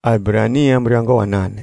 Ibrania mriango wa 8.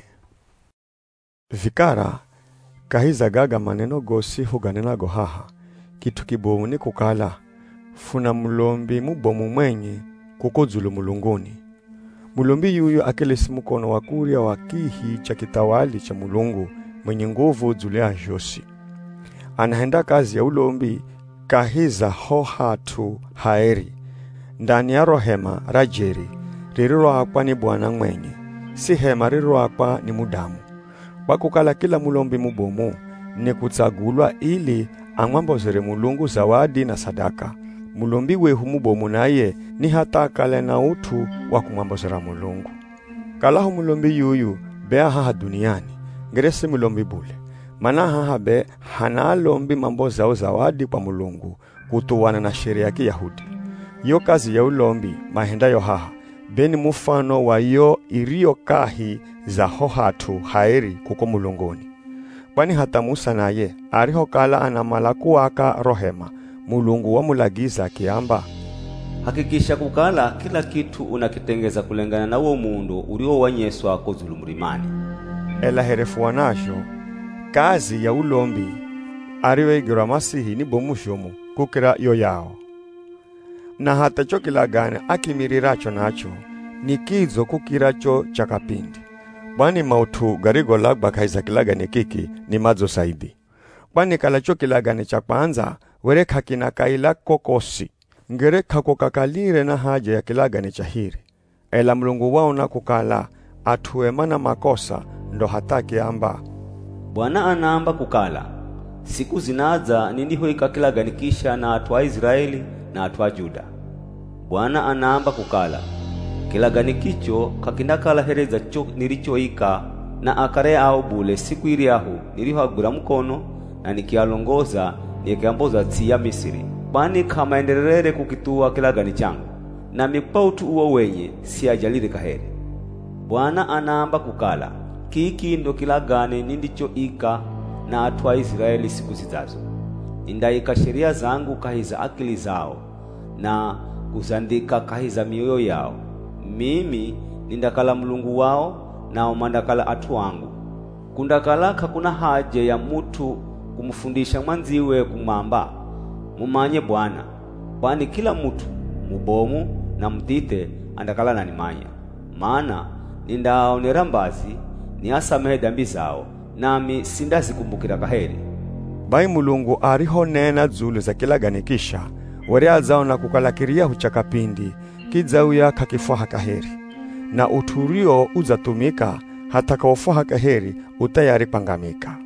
Vikara kahiza gaga maneno gosi huganena gohaha. Kitu kibomu ni kukala. Funa mulombi mubomu mwenye kukozulu mulunguni. Mulombi yuyu akelesi mukono wa kuria wa kihi cha kitawali cha mulungu mwenye nguvu zulea josi. Anahenda kazi ya ulombi kahiza hohatu haeri. Ndani ya rohema rajeri ririro akwa ni Bwana mwenye. Si hema ririro akwa ni mudamu. Wakukala kila mulombi mubomu ni kutsagulwa ili angwambozere mulungu zawadi na sadaka. Mulombi wehu mubomu naye ni hata kale na utu wa kumwambozera mulungu. Kalaho mulombi yuyu bea haha duniani ngeresi mulombi bule. Mana haha be hanalombi mambo zao zawadi kwa mulungu kutuwana na sheria ya Kiyahudi. Yo kazi ya ulombi mahenda yo haha beni mufano wa yo irio kahi za hohatu haeri kuko mulungoni. Kwani hata Musa naye ariho kala anamala kuwaka rohema mulungu wa mulagiza kiamba, hakikisha kukala kila kitu unakitengeza kulengana na uo mundu ulio wanyeswa kozulu mulimani. Ela herefu wanasho kazi ya ulombi ariwe igira Masihi ni bomushomu kukira yo yao. Na hata chokilagane akimiriracho nacho ni kizo kukiracho chakapindi. Bwani mautu garigo lagba kaiza kilagane kiki ni madzo saidi. Bwani kalacho kilagane cha kwanza were kakina kaila kokosi. Ngere kakokakalire na haja ya kilagane cha hiri. Ela mulungu wao na kukala atuemana makosa ndo hataki amba. Bwana anaamba kukala siku zinaza nindiho ikakilaganikisha na atwa Israeli na atwa Juda. Bwana anaamba kukala kilagaниkicho kakindakala hereza cho nilichoika na akare ao bule siku ili ahu nilihoagura mkono na nikialongoza nikiamboza tia Misiri. Bani kama enderere kukitua kilagani changu na mipautu uwa wenye siajalire kaheri. Bwana anaamba kukala kiki ndo kilagane nindichoika na atwa Israeli siku zizazo. Nindaika sheria zangu kahiza akili zao na kuzandika kahiza mioyo yao. Mimi nindakala mulungu wao na umandakala atu wangu. Kundakala kakuna haje ya mutu kumufundisha mwanziwe kumamba mumanye Bwana. Kwani kila mutu mubomu na mtite andakala na nimanya. Maana nindaonera mbazi ni asamehe dhambi zao nami sindazikumbukira kaheri. Bai mulungu ariho nena zulu za kilaganikisha were azao na kukalakiria huchakapindi kidzauya kakifaha kaheri. Na uturio uzatumika hata kaufaha kaheri utayari pangamika.